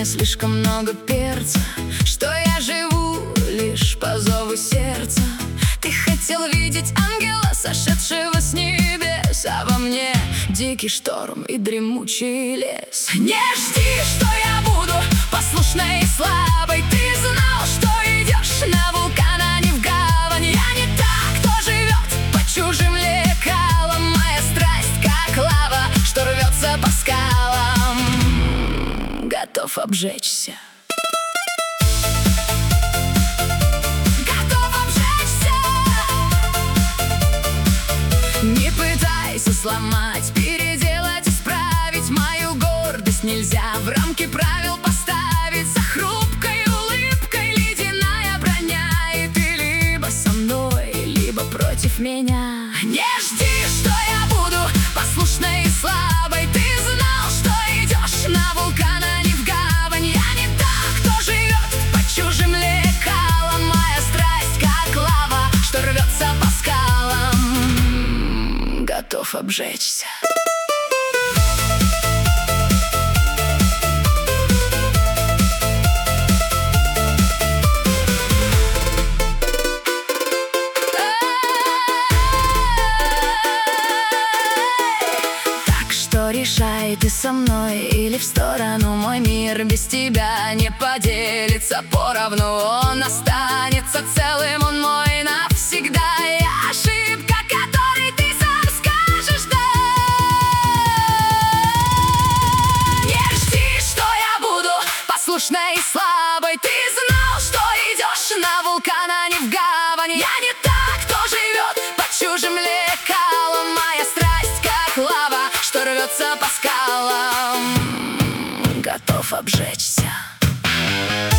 мне слишком много перца, что я живу лишь по зову сердца. Ты хотел видеть ангела, сошедшего с небес, а во мне дикий шторм и дремучий лес. Не жди, что я буду послушной и слабой. Ты знал, что идешь на вулкан, а не в гавань. Я не та, кто живет по чужим лекалам. Моя страсть, как лава, что рвется по скалам. Готов обжечься. Не пытайся сломать, переделать, исправить мою гордость нельзя в рамки правил поставить. За хрупкой улыбкой ледяная броня, и ты либо со мной, либо против меня. Не жди, что я буду послушной и слабой. Ты знал, что идешь на вулкан, а не в гавань. Я не та, кто живет по чужим лекалам. Моя страсть, как лава, что рвется по скалам. Готов обжечься. Так что решай, ты со мной или в сторону. Мой мир без тебя не поделится поровну. Он останется целым, он мой навсегда. Я ошибка, которой ты сам скажешь да. Не жди, что я буду послушной и слабой. Ты знал, что идешь на вулкан, а не в гавань. Я не та, кто живет по чужим лекалам. Моя страсть, как лава, что рвется по скалам. Готов обжечься.